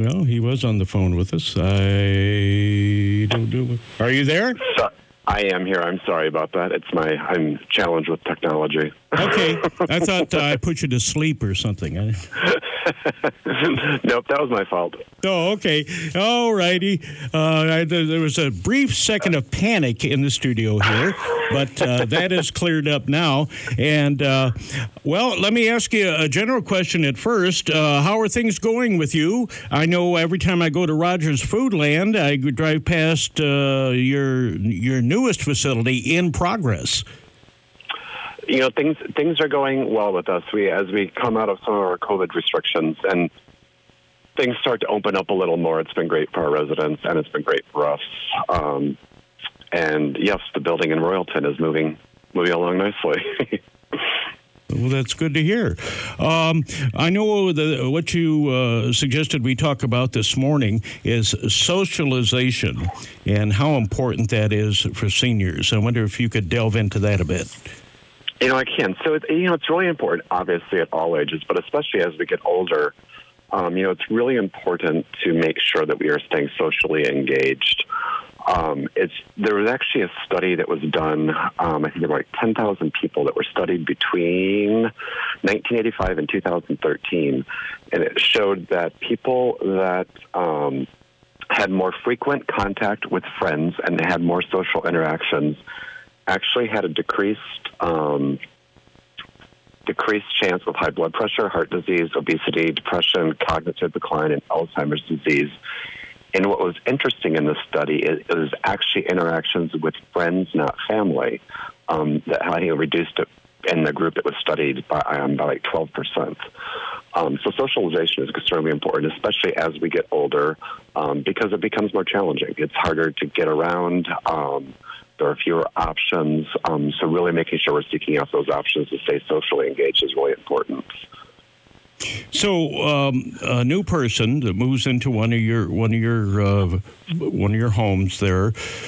Well, he was on the phone with us. I don't know. Are you there? I am here. I'm sorry about that. I'm challenged with technology. Okay. I thought I put you to sleep or something. Nope, that was my fault. Oh, okay. All righty. There was a brief second of panic in the studio here, but that is cleared up now. And, well, let me ask you a general question at first. How are things going with you? I know every time I go to Rogers Foodland, I drive past your newest facility in progress. Things are going well with us. As we come out of some of our COVID restrictions and things start to open up a little more, it's been great for our residents and it's been great for us. And yes, the building in Royalton is moving along nicely. Well, that's good to hear. I know what you suggested we talk about this morning is socialization and how important that is for seniors. I wonder if you could delve into that a bit. I can. So, it's really important, obviously, at all ages, but especially as we get older, it's really important to make sure that we are staying socially engaged. There was actually a study that was done, I think there were like 10,000 people that were studied between 1985 and 2013, and it showed that people that had more frequent contact with friends and had more social interactions actually had a decreased chance of high blood pressure, heart disease, obesity, depression, cognitive decline, and Alzheimer's disease. And what was interesting in this study is it was actually interactions with friends, not family, that had reduced it in the group that was studied by like 12%. So socialization is extremely important, especially as we get older, because it becomes more challenging. It's harder to get around. There are fewer options. So really making sure we're seeking out those options to stay socially engaged is really important. So, a new person that moves into one of your homes there,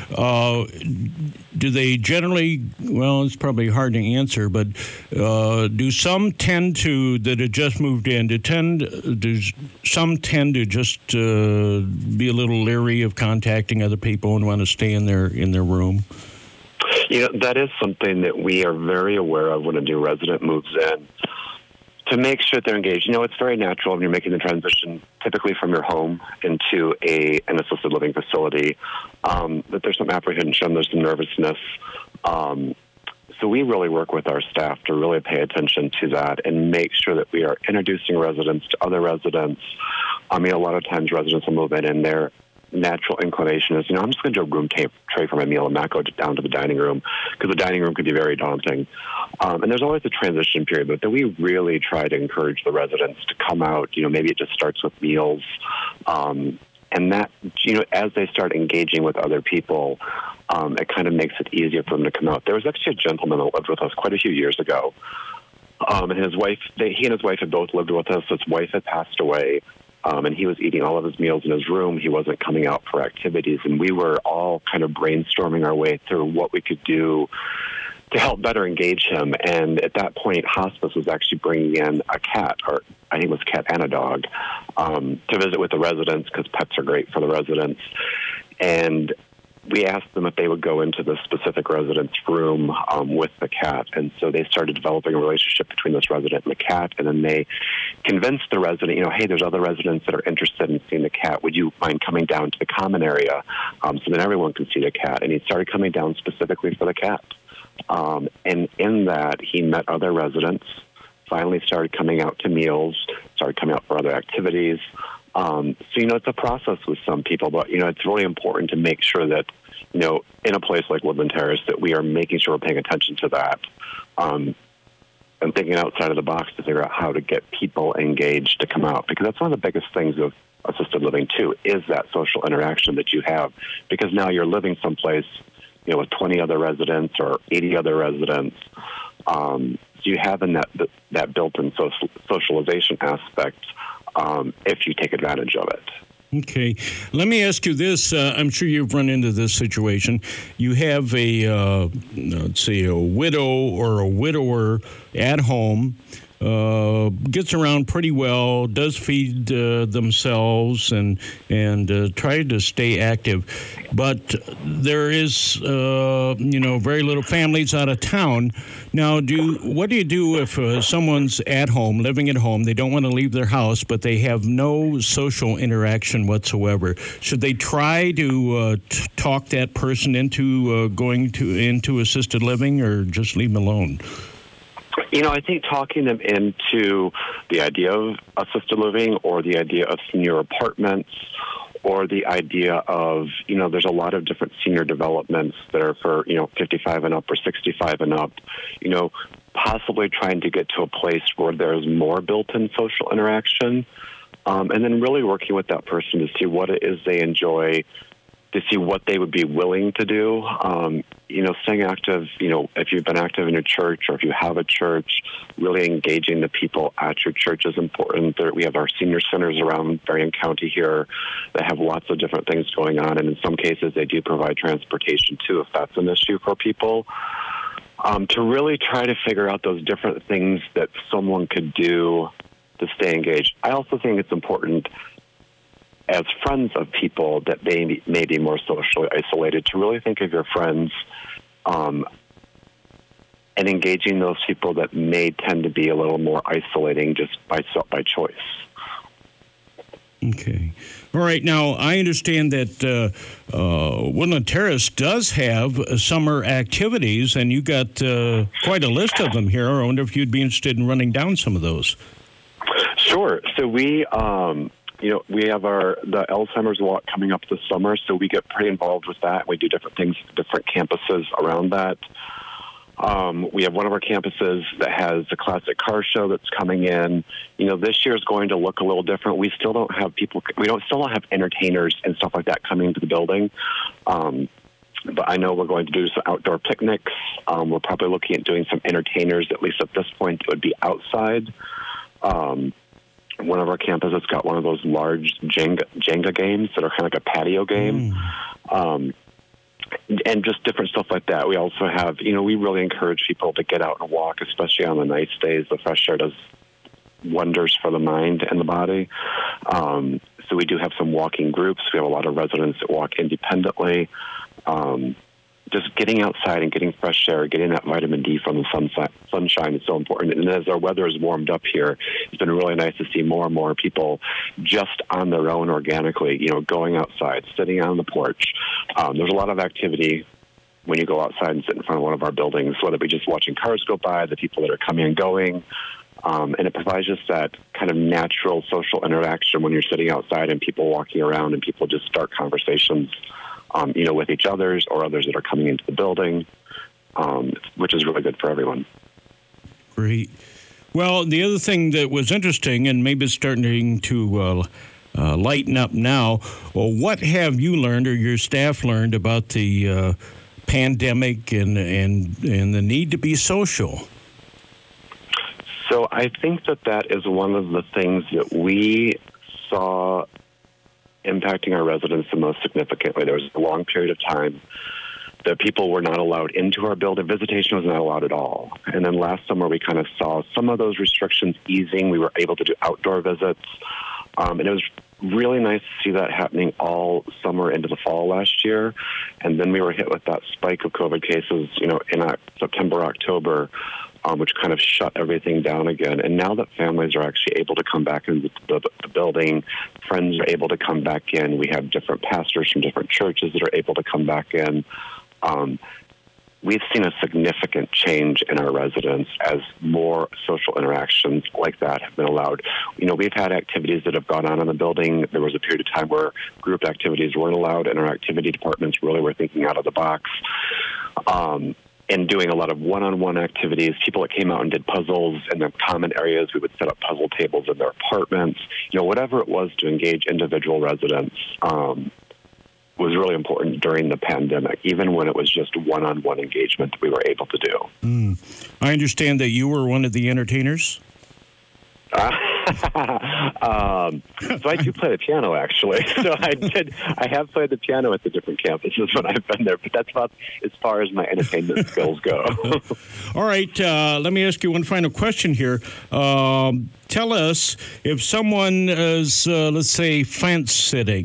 do they generally? Well, it's probably hard to answer, but do some tend to that have just moved in? Do some tend to just be a little leery of contacting other people and want to stay in their room? That is something that we are very aware of when a new resident moves in. To make sure that they're engaged. It's very natural when you're making the transition, typically from your home into an assisted living facility, that there's some apprehension, there's some nervousness. So we really work with our staff to really pay attention to that and make sure that we are introducing residents to other residents. A lot of times residents will move in and their natural inclination is, I'm just going to do a room tray for my meal and not go down to the dining room, because the dining room could be very daunting. And there's always a transition period, but then we really try to encourage the residents to come out. Maybe it just starts with meals. And that, as they start engaging with other people, it kind of makes it easier for them to come out. There was actually a gentleman that lived with us quite a few years ago. And his wife, he and his wife had both lived with us. His wife had passed away. And he was eating all of his meals in his room. He wasn't coming out for activities. And we were all kind of brainstorming our way through what we could do to help better engage him. And at that point, hospice was actually bringing in a cat, or I think it was a cat and a dog, to visit with the residents, because pets are great for the residents. And we asked them if they would go into the specific resident's room with the cat. And so they started developing a relationship between this resident and the cat. And then they convinced the resident, hey, there's other residents that are interested in seeing the cat. Would you mind coming down to the common area so then everyone can see the cat? And he started coming down specifically for the cat. And in that, he met other residents, finally started coming out to meals, started coming out for other activities. So, it's a process with some people, but, it's really important to make sure that, in a place like Woodland Terrace, that we are making sure we're paying attention to that and thinking outside of the box to figure out how to get people engaged to come out. Because that's one of the biggest things of assisted living, too, is that social interaction that you have. Because now you're living someplace, with 20 other residents or 80 other residents. So you have in that built-in socialization aspect if you take advantage of it. Okay. Let me ask you this. I'm sure you've run into this situation. You have a widow or a widower at home. gets around pretty well, does feed themselves, and try to stay active. But there is, very little families out of town. Now, what do you do if someone's at home, living at home, they don't want to leave their house, but they have no social interaction whatsoever? Should they try to talk that person into going into assisted living, or just leave them alone? I think talking them into the idea of assisted living, or the idea of senior apartments, or the idea of, there's a lot of different senior developments that are for, 55 and up or 65 and up, possibly trying to get to a place where there's more built-in social interaction, and then really working with that person to see what it is they enjoy, to see what they would be willing to do. Staying active, if you've been active in your church, or if you have a church, really engaging the people at your church is important. We have our senior centers around Berrien County here that have lots of different things going on, and in some cases they do provide transportation too, if that's an issue for people. To really try to figure out those different things that someone could do to stay engaged. I also think it's important, as friends of people that they may be more socially isolated, to really think of your friends and engaging those people that may tend to be a little more isolating just by choice. Okay. All right. Now, I understand that Woodland Terrace does have summer activities, and you got quite a list of them here. I wonder if you'd be interested in running down some of those. Sure. So we have the Alzheimer's Walk coming up this summer, so we get pretty involved with that. We do different things, different campuses around that. We have one of our campuses that has a classic car show that's coming in. This year is going to look a little different. We still don't have still don't have entertainers and stuff like that coming into the building. But I know we're going to do some outdoor picnics. We're probably looking at doing some entertainers, at least at this point, it would be outside. One of our campuses has got one of those large Jenga games that are kind of like a patio game. And just different stuff like that. We also have, we really encourage people to get out and walk, especially on the nice days. The fresh air does wonders for the mind and the body. So we do have some walking groups. We have a lot of residents that walk independently. Just getting outside and getting fresh air, getting that vitamin D from the sunshine is so important. And as our weather has warmed up here, it's been really nice to see more and more people just on their own organically, going outside, sitting on the porch. There's a lot of activity when you go outside and sit in front of one of our buildings, whether it be just watching cars go by, the people that are coming and going. And it provides just that kind of natural social interaction when you're sitting outside and people walking around and people just start conversations with each other's or others that are coming into the building, which is really good for everyone. Great. Well, the other thing that was interesting, and maybe it's starting to lighten up now, well, what have you learned or your staff learned about the pandemic and the need to be social? So I think that is one of the things that we saw impacting our residents the most significantly. There was a long period of time that people were not allowed into our building. Visitation was not allowed at all. And then last summer, we kind of saw some of those restrictions easing. We were able to do outdoor visits. And it was really nice to see that happening all summer into the fall last year. And then we were hit with that spike of COVID cases, in September, October, which kind of shut everything down again. And now that families are actually able to come back into the building, friends are able to come back in. We have different pastors from different churches that are able to come back in. We've seen a significant change in our residents as more social interactions like that have been allowed. We've had activities that have gone on in the building. There was a period of time where group activities weren't allowed, and our activity departments really were thinking out of the box. And doing a lot of one-on-one activities. People that came out and did puzzles in their common areas, we would set up puzzle tables in their apartments. Whatever it was to engage individual residents was really important during the pandemic, even when it was just one-on-one engagement that we were able to do. I understand that you were one of the entertainers? So I do play the piano, actually. So I have played the piano at the different campuses when I've been there, but that's about as far as my entertainment skills go. All right. Let me ask you one final question here. Tell us if someone is, let's say, fence sitting.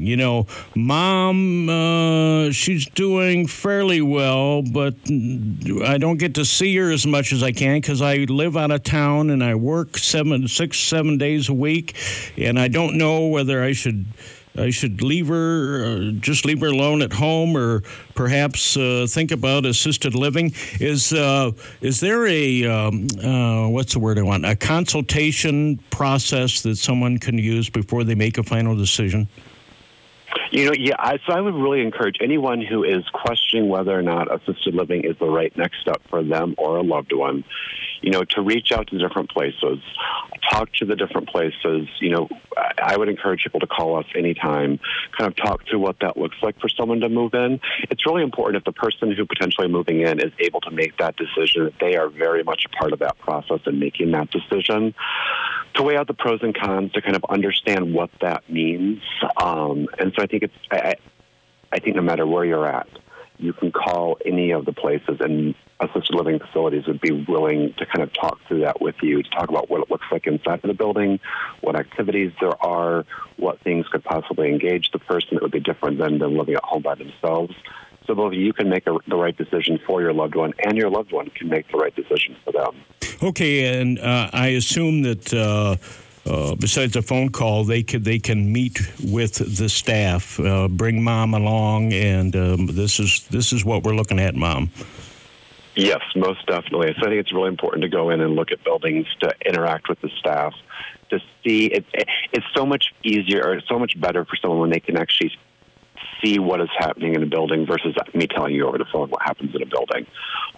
Mom, she's doing fairly well, but I don't get to see her as much as I can because I live out of town and I work 7 days a week, and I don't know whether I should leave her, just leave her alone at home, or perhaps think about assisted living. Is there a what's the word I want? A consultation process that someone can use before they make a final decision? So I would really encourage anyone who is questioning whether or not assisted living is the right next step for them or a loved one, to reach out to different places, talk to the different places. I would encourage people to call us anytime, kind of talk through what that looks like for someone to move in. It's really important if the person who potentially moving in is able to make that decision, that they are very much a part of that process in making that decision, to weigh out the pros and cons, to kind of understand what that means. And so I think I think no matter where you're at, you can call any of the places, and assisted living facilities would be willing to kind of talk through that with you, to talk about what it looks like inside of the building, what activities there are, what things could possibly engage the person that would be different than them living at home by themselves. So both you can make the right decision for your loved one, and your loved one can make the right decision for them. Okay, and I assume that besides a phone call, they can meet with the staff, bring Mom along, and this is what we're looking at, Mom. Yes, most definitely. So I think it's really important to go in and look at buildings, to interact with the staff, to see it's so much easier, or so much better for someone when they can actually see what is happening in a building versus me telling you over the phone what happens in a building.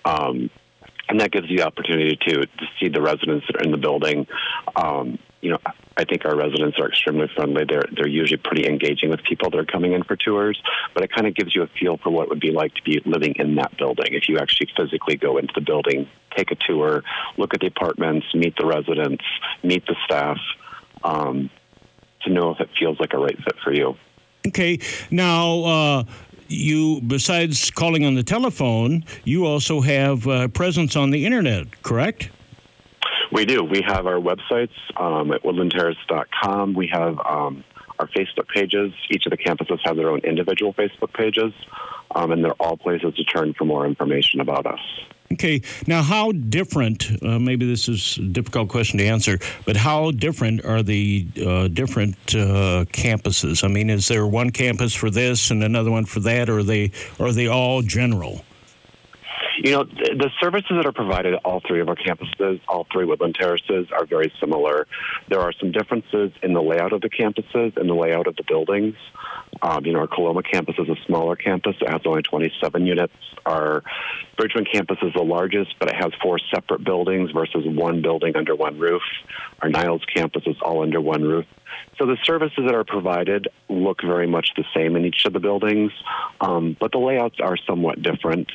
And that gives you the opportunity to see the residents that are in the building. I think our residents are extremely friendly. They're usually pretty engaging with people that are coming in for tours, but it kind of gives you a feel for what it would be like to be living in that building. If you actually physically go into the building, take a tour, look at the apartments, meet the residents, meet the staff, to know if it feels like a right fit for you. Okay. Now, you, besides calling on the telephone, you also have presence on the internet, correct? We do. We have our websites at woodlandterrace.com. We have our Facebook pages. Each of the campuses have their own individual Facebook pages, and they're all places to turn for more information about us. Okay. Now, how different, maybe this is a difficult question to answer, but how different are the different campuses? I mean, is there one campus for this and another one for that, or are they all general? The services that are provided at all three of our campuses, all three Woodland Terraces, are very similar. There are some differences in the layout of the campuses and the layout of the buildings. Our Coloma campus is a smaller campus. It has only 27 units. Our Bridgman campus is the largest, but it has 4 separate buildings versus one building under one roof. Our Niles campus is all under one roof. So the services that are provided look very much the same in each of the buildings, but the layouts are somewhat different.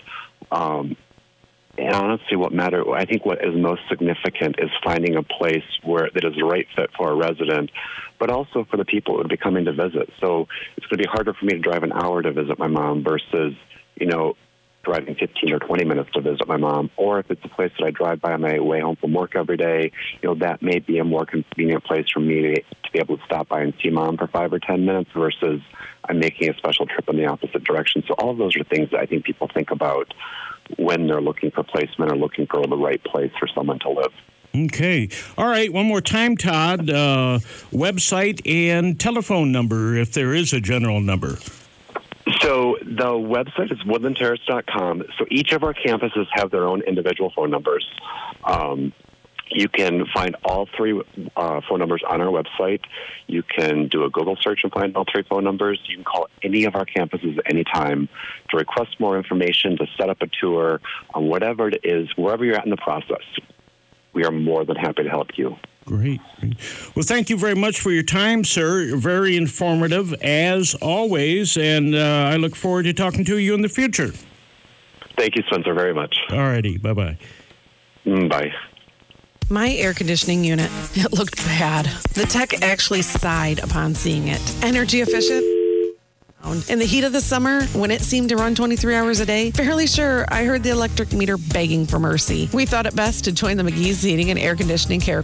And honestly, I think what is most significant is finding a place that is the right fit for a resident, but also for the people who would be coming to visit. So it's going to be harder for me to drive an hour to visit my mom versus, driving 15 or 20 minutes to visit my mom. Or if it's a place that I drive by on my way home from work every day, that may be a more convenient place for me to be able to stop by and see Mom for 5 or 10 minutes versus I'm making a special trip in the opposite direction. So all of those are things that I think people think about when they're looking for placement or looking for the right place for someone to live. Okay. All right. One more time, Todd. Website and telephone number, if there is a general number. So the website is woodlandterrace.com. So each of our campuses have their own individual phone numbers. You can find all 3 phone numbers on our website. You can do a Google search and find all 3 phone numbers. You can call any of our campuses at any time to request more information, to set up a tour, on whatever it is, wherever you're at in the process. We are more than happy to help you. Great. Well, thank you very much for your time, sir. Very informative, as always, and I look forward to talking to you in the future. Thank you, Spencer, very much. All righty. Bye-bye. Bye. My air conditioning unit, it looked bad. The tech actually sighed upon seeing it. Energy efficient? In the heat of the summer, when it seemed to run 23 hours a day, fairly sure I heard the electric meter begging for mercy. We thought it best to join the McGee's Heating and Air Conditioning Care